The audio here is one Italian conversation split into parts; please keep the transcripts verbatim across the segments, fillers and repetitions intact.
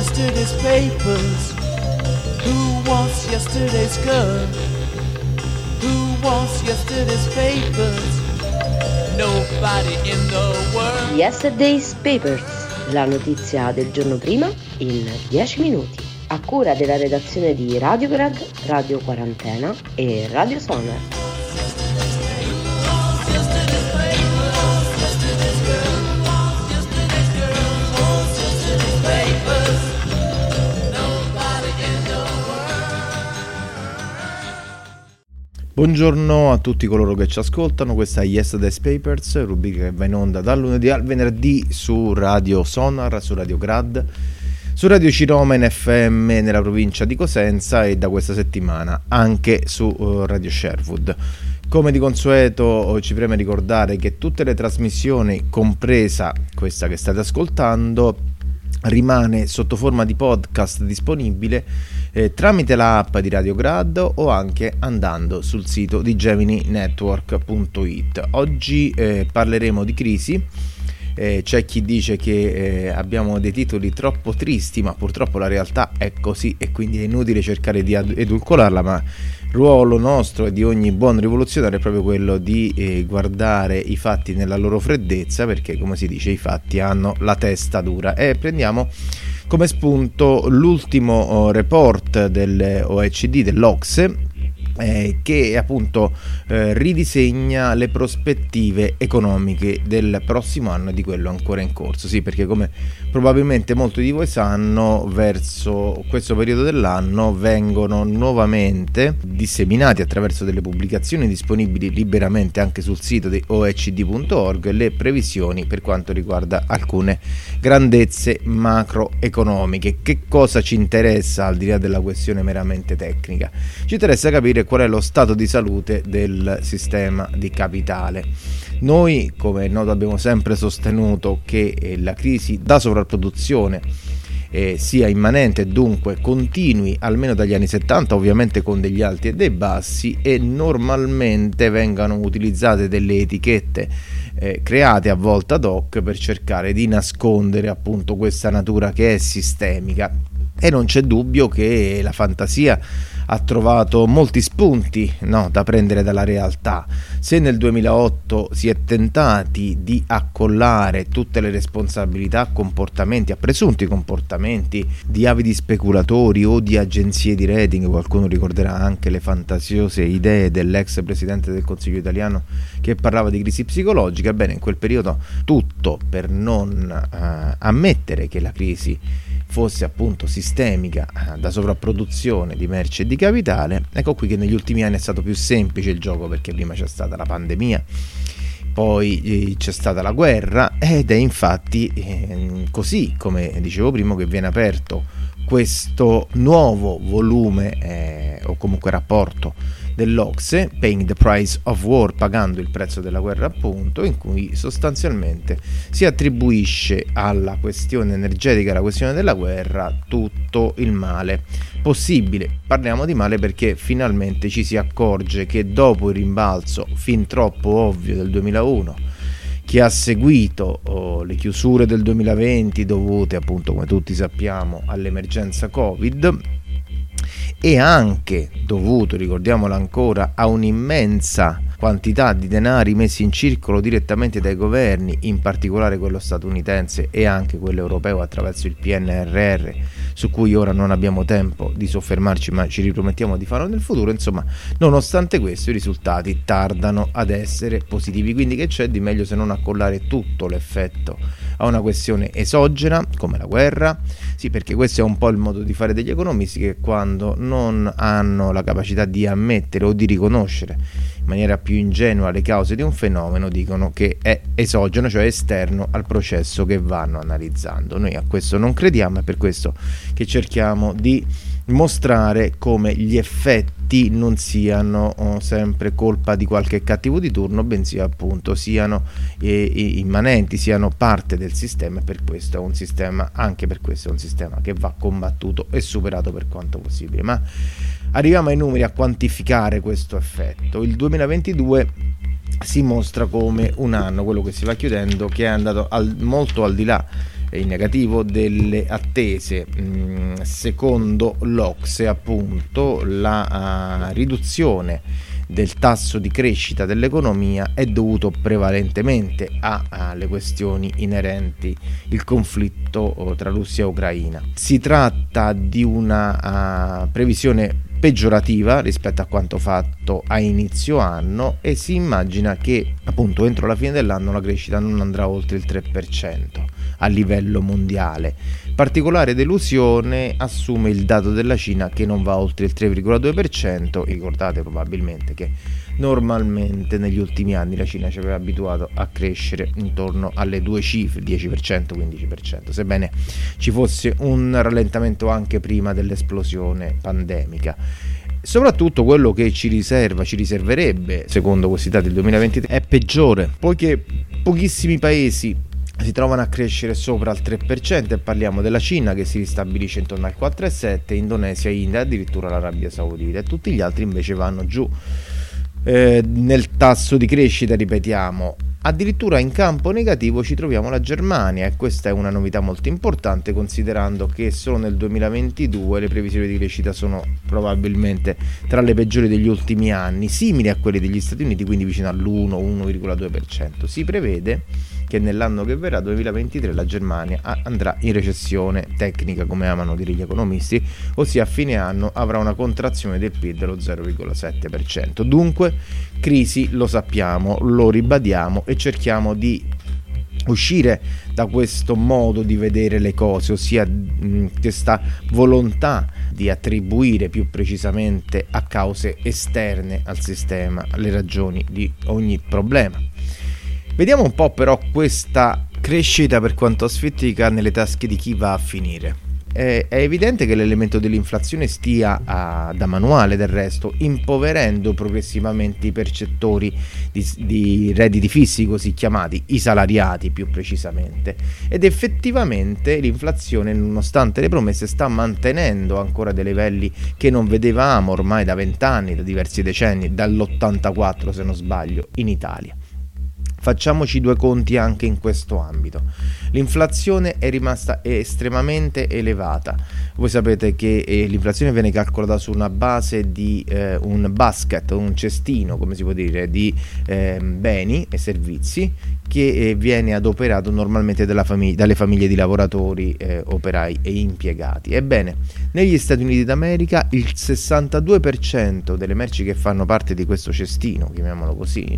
yesterday's papers? Who wants yesterday's girl? Who wants yesterday's papers? Nobody in the world. Yesterday's Papers, la notizia del giorno prima in dieci minuti. A cura della redazione di Radiograd, Radio Quarantena e Radio Sonar. Buongiorno a tutti coloro che ci ascoltano, questa è Yesterday's Papers, rubrica che va in onda dal lunedì al venerdì su Radio Sonar, su Radio Grad, su Radio Ciroma in F M nella provincia di Cosenza e da questa settimana anche su uh, Radio Sherwood. Come di consueto ci preme ricordare che tutte le trasmissioni, compresa questa che state ascoltando, rimane sotto forma di podcast disponibile eh, tramite la app di Radio Grad o anche andando sul sito di gemini network punto it. Oggi eh, parleremo di crisi. Eh, c'è chi dice che eh, abbiamo dei titoli troppo tristi, ma purtroppo la realtà è così e quindi è inutile cercare di ad- edulcorarla, ma il ruolo nostro e di ogni buon rivoluzionario è proprio quello di eh, guardare i fatti nella loro freddezza, perché come si dice i fatti hanno la testa dura. E prendiamo come spunto l'ultimo oh, report dell'O E C D, dell'Ocse, Eh, che appunto eh, ridisegna le prospettive economiche del prossimo anno e di quello ancora in corso. Sì, perché come probabilmente molti di voi sanno, verso questo periodo dell'anno vengono nuovamente disseminati attraverso delle pubblicazioni disponibili liberamente anche sul sito di O E C D punto org le previsioni per quanto riguarda alcune grandezze macroeconomiche. Che cosa ci interessa al di là della questione meramente tecnica? Ci interessa capire qual è lo stato di salute del sistema di capitale. Noi, come è noto, abbiamo sempre sostenuto che eh, la crisi da sovrapproduzione eh, sia immanente e dunque continui almeno dagli anni settanta, ovviamente con degli alti e dei bassi, e normalmente vengano utilizzate delle etichette eh, create a volta ad hoc per cercare di nascondere appunto questa natura che è sistemica. E non c'è dubbio che la fantasia ha trovato molti spunti, no, da prendere dalla realtà. Se nel duemilaotto si è tentati di accollare tutte le responsabilità a comportamenti, a presunti comportamenti di avidi speculatori o di agenzie di rating, qualcuno ricorderà anche le fantasiose idee dell'ex presidente del Consiglio italiano che parlava di crisi psicologica, bene, in quel periodo tutto per non eh, ammettere che la crisi fosse appunto sistemica, da sovrapproduzione di merce e di capitale. Ecco qui che negli ultimi anni è stato più semplice il gioco, perché prima c'è stata la pandemia, poi c'è stata la guerra, ed è infatti eh, così, come dicevo prima, che viene aperto questo nuovo volume eh, o comunque rapporto dell'Ocse, Paying the Price of War, pagando il prezzo della guerra appunto, in cui sostanzialmente si attribuisce alla questione energetica, alla questione della guerra, tutto il male possibile. Parliamo di male perché finalmente ci si accorge che dopo il rimbalzo fin troppo ovvio del duemilauno, che ha seguito oh, le chiusure del duemilaventi dovute appunto, come tutti sappiamo, all'emergenza Covid, e anche dovuto, ricordiamolo ancora, a un'immensa quantità di denari messi in circolo direttamente dai governi, in particolare quello statunitense e anche quello europeo attraverso il P N R R, su cui ora non abbiamo tempo di soffermarci, ma ci ripromettiamo di farlo nel futuro. Insomma, nonostante questo, i risultati tardano ad essere positivi. Quindi che c'è di meglio se non accollare tutto l'effetto a una questione esogena come la guerra? Sì, perché questo è un po' il modo di fare degli economisti, che quando non hanno la capacità di ammettere o di riconoscere in maniera più ingenua le cause di un fenomeno, dicono che è esogeno, cioè esterno al processo che vanno analizzando. Noi a questo non crediamo, è per questo che cerchiamo di mostrare come gli effetti non siano oh, sempre colpa di qualche cattivo di turno, bensì appunto siano eh, immanenti, siano parte del sistema, e per questo è un sistema, anche per questo è un sistema che va combattuto e superato per quanto possibile. Ma arriviamo ai numeri, a quantificare questo effetto. Il duemilaventidue si mostra come un anno, quello che si va chiudendo, che è andato al, molto al di là in negativo delle attese. Mm, secondo l'Ocse, appunto, la uh, riduzione del tasso di crescita dell'economia è dovuto prevalentemente alle questioni inerenti al conflitto tra Russia e Ucraina. Si tratta di una uh, previsione peggiorativa rispetto a quanto fatto a inizio anno, e si immagina che appunto entro la fine dell'anno la crescita non andrà oltre il tre per cento a livello mondiale. Particolare delusione assume il dato della Cina, che non va oltre il tre virgola due per cento. Ricordate probabilmente che normalmente negli ultimi anni la Cina ci aveva abituato a crescere intorno alle due cifre, dieci per cento, quindici per cento, sebbene ci fosse un rallentamento anche prima dell'esplosione pandemica. Soprattutto quello che ci riserva, ci riserverebbe, secondo questi dati del duemilaventitré, è peggiore, poiché pochissimi paesi si trovano a crescere sopra il tre per cento, e parliamo della Cina che si ristabilisce intorno al quattro virgola sette per cento, Indonesia, India, addirittura l'Arabia Saudita, e tutti gli altri invece vanno giù eh, nel tasso di crescita, ripetiamo. Addirittura in campo negativo ci troviamo la Germania, e questa è una novità molto importante, considerando che solo nel duemilaventidue le previsioni di crescita sono probabilmente tra le peggiori degli ultimi anni, simili a quelle degli Stati Uniti, quindi vicino all'uno uno virgola due per cento. Si prevede che nell'anno che verrà, duemilaventitré, la Germania andrà in recessione tecnica, come amano dire gli economisti, ossia a fine anno avrà una contrazione del P I L dello zero virgola sette per cento. Dunque crisi, lo sappiamo, lo ribadiamo e cerchiamo di uscire da questo modo di vedere le cose, ossia mh, questa volontà di attribuire più precisamente a cause esterne al sistema le ragioni di ogni problema. Vediamo un po' però questa crescita per quanto asfittica nelle tasche di chi va a finire. È, è evidente che l'elemento dell'inflazione stia a, da manuale, del resto, impoverendo progressivamente i percettori di, di redditi fissi, così chiamati, i salariati più precisamente. Ed effettivamente l'inflazione, nonostante le promesse, sta mantenendo ancora dei livelli che non vedevamo ormai da vent'anni, da diversi decenni, dall'ottantaquattro se non sbaglio, in Italia. Facciamoci due conti anche in questo ambito. L'inflazione è rimasta estremamente elevata. Voi sapete che eh, l'inflazione viene calcolata su una base di eh, un basket, un cestino, come si può dire, di eh, beni e servizi che eh, viene adoperato normalmente dalla famig- dalle famiglie di lavoratori, eh, operai e impiegati. Ebbene, negli Stati Uniti d'America il sessantadue per cento delle merci che fanno parte di questo cestino, chiamiamolo così,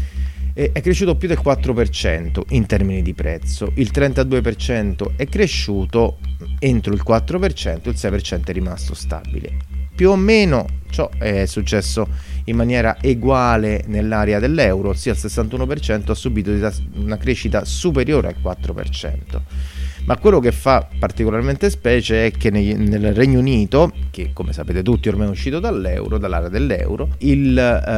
è cresciuto più del quattro per cento in termini di prezzo, il trentadue per cento è cresciuto entro il quattro per cento, il sei per cento è rimasto stabile. Più o meno ciò è successo in maniera uguale nell'area dell'euro, ossia il sessantuno per cento ha subito una crescita superiore al quattro per cento. Ma quello che fa particolarmente specie è che nel Regno Unito, che come sapete tutti ormai è uscito dall'euro, dall'area dell'euro, il,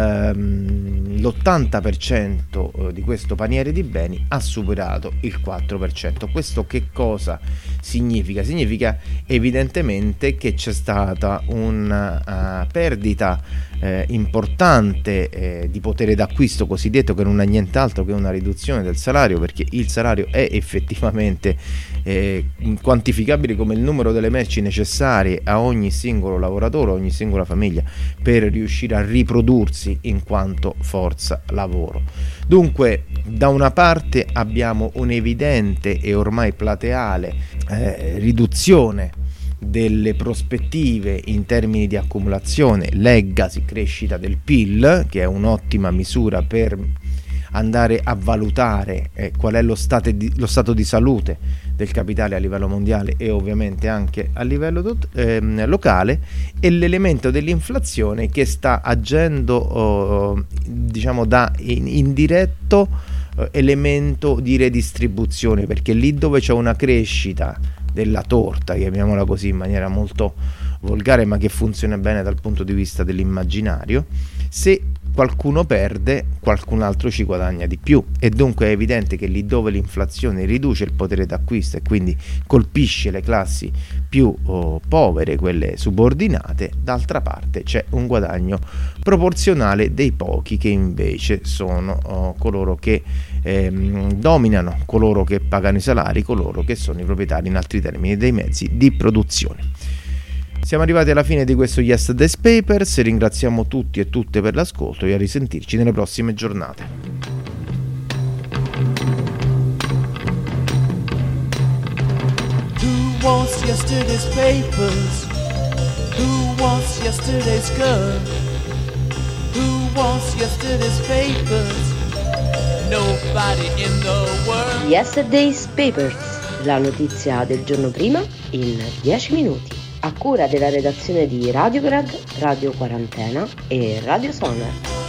ehm, l'ottanta per cento di questo paniere di beni ha superato il quattro per cento. Questo che cosa significa? Significa evidentemente che c'è stata una uh, perdita eh, importante eh, di potere d'acquisto cosiddetto, che non è nient'altro che una riduzione del salario, perché il salario è effettivamente Eh, quantificabile come il numero delle merci necessarie a ogni singolo lavoratore, a ogni singola famiglia, per riuscire a riprodursi in quanto forza lavoro. Dunque, da una parte abbiamo un'evidente e ormai plateale eh, riduzione delle prospettive in termini di accumulazione, leggasi crescita del P I L, che è un'ottima misura per andare a valutare eh, qual è lo stato, di, lo stato di salute del capitale a livello mondiale e ovviamente anche a livello dot, ehm, locale, e l'elemento dell'inflazione che sta agendo oh, diciamo da in, indiretto eh, elemento di redistribuzione, perché lì dove c'è una crescita della torta, chiamiamola così in maniera molto volgare ma che funziona bene dal punto di vista dell'immaginario, se qualcuno perde, qualcun altro ci guadagna di più, e dunque è evidente che lì dove l'inflazione riduce il potere d'acquisto e quindi colpisce le classi più oh, povere, quelle subordinate, d'altra parte c'è un guadagno proporzionale dei pochi che invece sono oh, coloro che ehm, dominano, coloro che pagano i salari, coloro che sono i proprietari, in altri termini, dei mezzi di produzione. Siamo arrivati alla fine di questo Yesterday's Papers, ringraziamo tutti e tutte per l'ascolto e a risentirci nelle prossime giornate. Who wants yesterday's papers? Who wants yesterday's girl? Who wants yesterday's papers? Nobody in the world. Yesterday's Papers, la notizia del giorno prima in dieci minuti. A cura della redazione di Radio Grad, Radio Quarantena e Radio Sonar.